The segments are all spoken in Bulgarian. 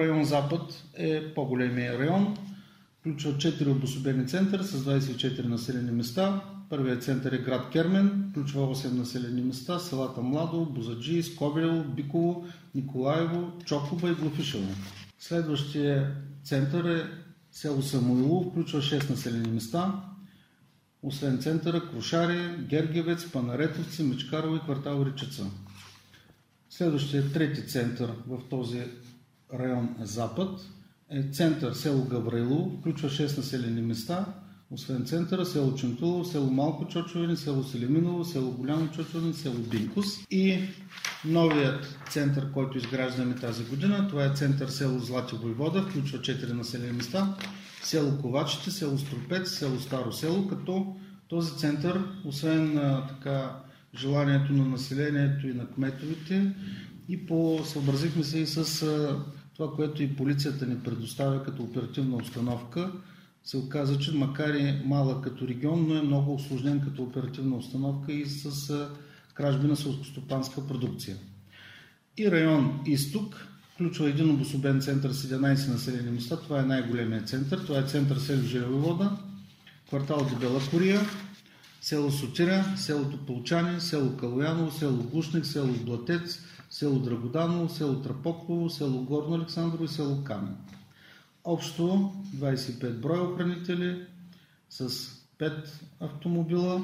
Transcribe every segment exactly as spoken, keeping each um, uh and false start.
район Запад е по-големия район. Включва четири обособени центъра с двадесет и четири населени места. Първият център е град Кермен, включва осем населени места, селата Младо, Бозаджи, Скобелево, Биково, Николаево, Чокоба и Глафишево. Следващия център е село Самуилово, включва шест населени места. Освен центъра, Крушари, Гергевец, Панаретовци, Мечкарово и квартал Ричица. Следващия трети център в този район е Запад. Е център село Гаврилово, включва шест населени места. Освен центъра, село Чентулово, село Малко Чочовени, село Селиминово, село Голямо Чочовени, село Бинкус. И новият център, който изграждаме тази година, това е център село Злати Войвода, включва четири населени места. Село Ковачите, село Струпец, село Старо село, като този център, освен а, така, желанието на населението и на кметовете, и по-съобразихме се и с а, това, което и полицията ни предоставя като оперативна установка, се оказа, че макар и малък като регион, но е много усложнен като оперативна установка и с а, кражби на селскостопанска продукция. И район Изток включва един обособен център с единадесет населени места. Това е най-големият център. Това е център село Желевода, квартал Дебела Кория, село Сотира, селото Полчани, село Калояново, село Глушник, село Блатец, село Драгоданово, село Трапоково, село Горно Александрово и село Камен. Общо двадесет и пет броя охранители с пет автомобила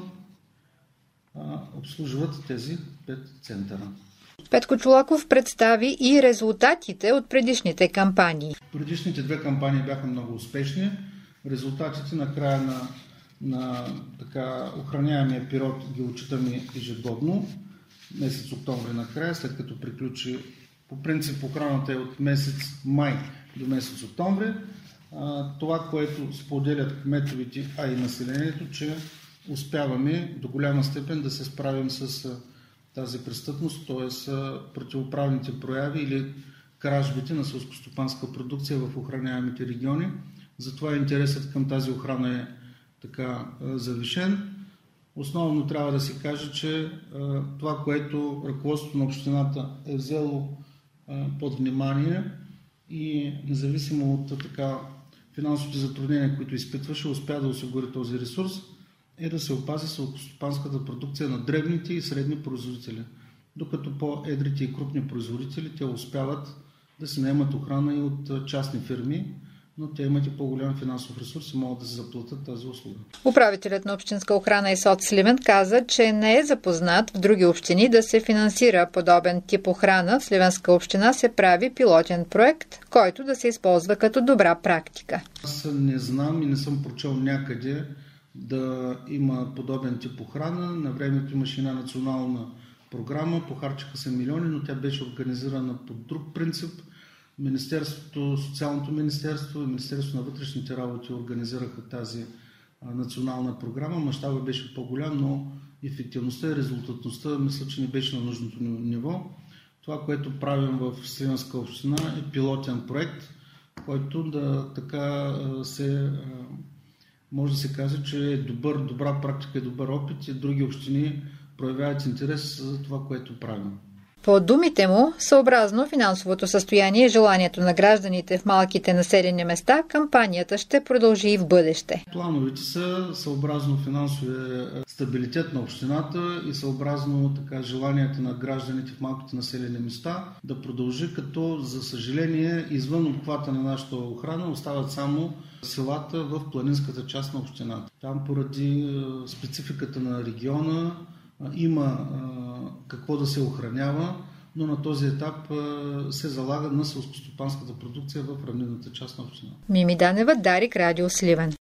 а, обслужват тези пет центъра. Петко Чолаков представи и резултатите от предишните кампании. Предишните две кампании бяха много успешни. Резултатите на края на, на така, охраняемия период ги отчитаме ежегодно. Месец октомври накрая, след като приключи по принцип охраната е от месец май до месец октомври. Това, което споделят кметовете, а и населението, че успяваме до голяма степен да се справим с тази престъпност, т.е. противоправните прояви или кражбите на селскостопанска продукция в охраняемите региони. Затова интересът към тази охрана е така завишен. Основно трябва да се каже, че това, което ръководството на общината е взело под внимание и независимо от така финансовите затруднения, които изпитваше, успя да осигури този ресурс, е да се опази селскостопанската продукция на дребните и средни производители. Докато по-едрите и крупни производители, те успяват да си наемат охрана и от частни фирми, но те имат и по-голям финансов ресурс и могат да се заплатят тази услуга. Управителят на общинска охрана и соц Сливен каза, че не е запознат в други общини да се финансира подобен тип охрана. В Сливенска община се прави пилотен проект, който да се използва като добра практика. Аз не знам и не съм прочел някъде да има подобен тип охрана. На времето имаше една национална програма, похарчиха се милиони, но тя беше организирана по друг принцип. Министерството, Социалното министерство и Министерството на вътрешните работи организираха тази а, национална програма. Мащабът беше по-голям, но ефективността и резултатността мисля, че не беше на нужното ниво. Това, което правим в Сливенска община е пилотен проект, който да така се може да се каже, че е добър, добра практика и добър опит и други общини проявяват интерес за това, което правим. По думите му, съобразно финансовото състояние и желанието на гражданите в малките населени места, кампанията ще продължи и в бъдеще. Плановете са съобразно финансовия стабилитет на общината и съобразно така, желанията на гражданите в малките населени места да продължи, като за съжаление извън обхвата на нашата охрана остават само селата в планинската част на общината. Там поради спецификата на региона има какво да се охранява, но на този етап се залага на селскостопанската продукция в равнинната част на община. Мими Данева, Дарик, Радио Сливен.